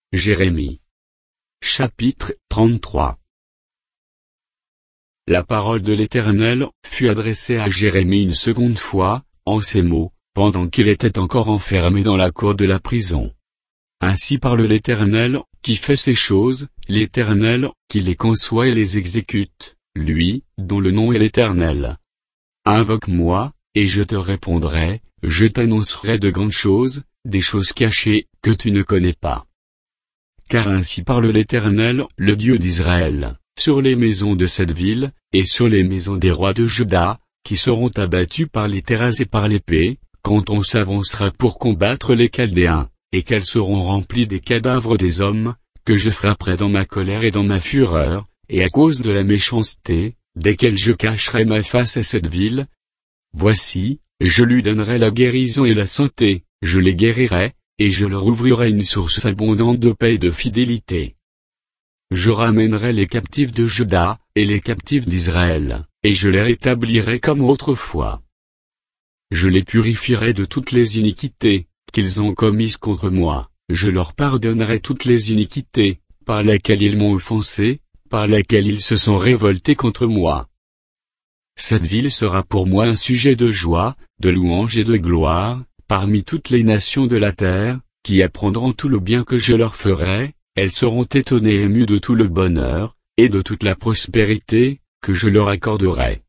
Jérémie. Chapitre 33. La parole de l'Éternel fut adressée à Jérémie une seconde fois, en ces mots, pendant qu'il était encore enfermé dans la cour de la prison. Ainsi parle l'Éternel, qui fait ces choses, l'Éternel, qui les conçoit et les exécute, lui, dont le nom est l'Éternel. Invoque-moi, et je te répondrai, je t'annoncerai de grandes choses, des choses cachées, que tu ne connais pas. Car ainsi parle l'Éternel, le Dieu d'Israël, sur les maisons de cette ville, et sur les maisons des rois de Juda, qui seront abattus par les terrasses et par l'épée, quand on s'avancera pour combattre les Chaldéens, et qu'elles seront remplies des cadavres des hommes, que je frapperai dans ma colère et dans ma fureur, et à cause de la méchanceté, desquelles je cacherai ma face à cette ville. Voici, je lui donnerai la guérison et la santé, je les guérirai, et je leur ouvrirai une source abondante de paix et de fidélité. Je ramènerai les captifs de Juda, et les captifs d'Israël, et je les rétablirai comme autrefois. Je les purifierai de toutes les iniquités qu'ils ont commises contre moi, je leur pardonnerai toutes les iniquités, par lesquelles ils m'ont offensé, par lesquelles ils se sont révoltés contre moi. Cette ville sera pour moi un sujet de joie, de louange et de gloire, parmi toutes les nations de la terre, qui apprendront tout le bien que je leur ferai, elles seront étonnées et émues de tout le bonheur, et de toute la prospérité, que je leur accorderai.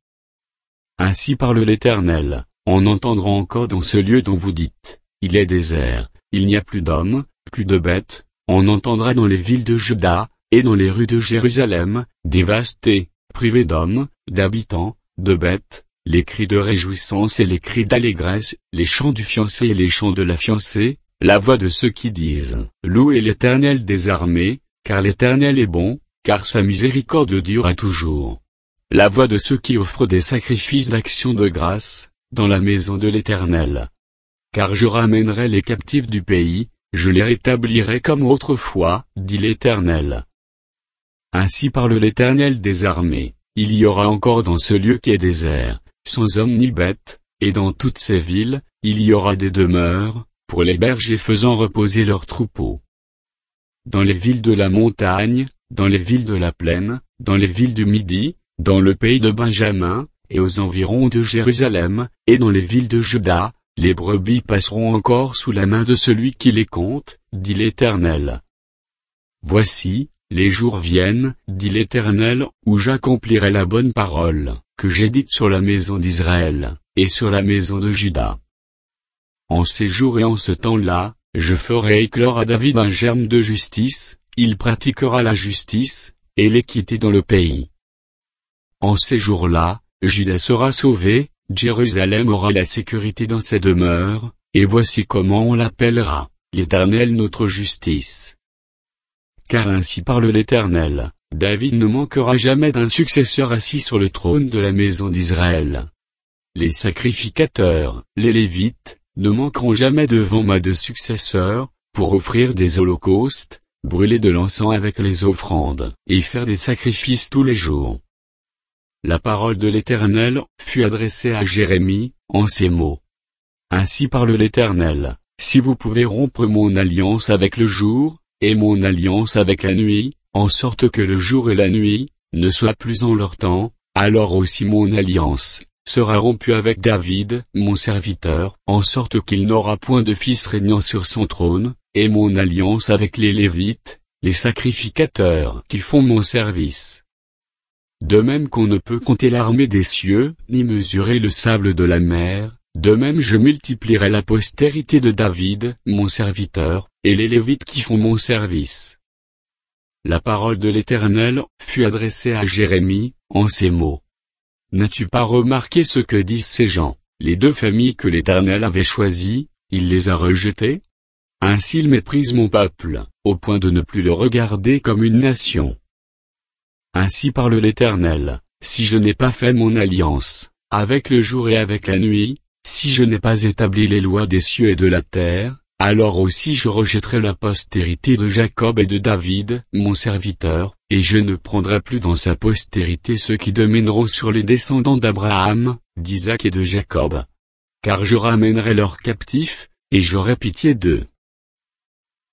Ainsi parle l'Éternel, on entendra encore dans ce lieu dont vous dites, il est désert, il n'y a plus d'hommes, plus de bêtes, on entendra dans les villes de Juda, et dans les rues de Jérusalem, dévastées, privées d'hommes, d'habitants, de bêtes, les cris de réjouissance et les cris d'allégresse, les chants du fiancé et les chants de la fiancée, la voix de ceux qui disent, louez l'Éternel des armées, car l'Éternel est bon, car sa miséricorde dure à toujours. La voix de ceux qui offrent des sacrifices d'action de grâce, dans la maison de l'Éternel. Car je ramènerai les captifs du pays, je les rétablirai comme autrefois, dit l'Éternel. Ainsi parle l'Éternel des armées, il y aura encore dans ce lieu qui est désert, sans homme ni bête, et dans toutes ces villes, il y aura des demeures, pour les bergers faisant reposer leurs troupeaux. Dans les villes de la montagne, dans les villes de la plaine, dans les villes du Midi, dans le pays de Benjamin, et aux environs de Jérusalem, et dans les villes de Juda, les brebis passeront encore sous la main de celui qui les compte, dit l'Éternel. Voici, les jours viennent, dit l'Éternel, où j'accomplirai la bonne parole, que j'ai dite sur la maison d'Israël, et sur la maison de Juda. En ces jours et en ce temps-là, je ferai éclore à David un germe de justice, il pratiquera la justice, et l'équité dans le pays. En ces jours-là, Juda sera sauvé, Jérusalem aura la sécurité dans ses demeures, et voici comment on l'appellera, l'Éternel notre justice. Car ainsi parle l'Éternel, David ne manquera jamais d'un successeur assis sur le trône de la maison d'Israël. Les sacrificateurs, les Lévites, ne manqueront jamais devant moi de successeurs, pour offrir des holocaustes, brûler de l'encens avec les offrandes, et faire des sacrifices tous les jours. La parole de l'Éternel fut adressée à Jérémie, en ces mots. Ainsi parle l'Éternel, si vous pouvez rompre mon alliance avec le jour, et mon alliance avec la nuit, en sorte que le jour et la nuit ne soient plus en leur temps, alors aussi mon alliance sera rompue avec David, mon serviteur, en sorte qu'il n'aura point de fils régnant sur son trône, et mon alliance avec les Lévites, les sacrificateurs qui font mon service. De même qu'on ne peut compter l'armée des cieux, ni mesurer le sable de la mer, de même je multiplierai la postérité de David, mon serviteur, et les Lévites qui font mon service. La parole de l'Éternel fut adressée à Jérémie, en ces mots. N'as-tu pas remarqué ce que disent ces gens, les deux familles que l'Éternel avait choisies, il les a rejetées? Ainsi ils méprisent mon peuple, au point de ne plus le regarder comme une nation. Ainsi parle l'Éternel, si je n'ai pas fait mon alliance, avec le jour et avec la nuit, si je n'ai pas établi les lois des cieux et de la terre, alors aussi je rejetterai la postérité de Jacob et de David, mon serviteur, et je ne prendrai plus dans sa postérité ceux qui domineront sur les descendants d'Abraham, d'Isaac et de Jacob. Car je ramènerai leurs captifs, et j'aurai pitié d'eux.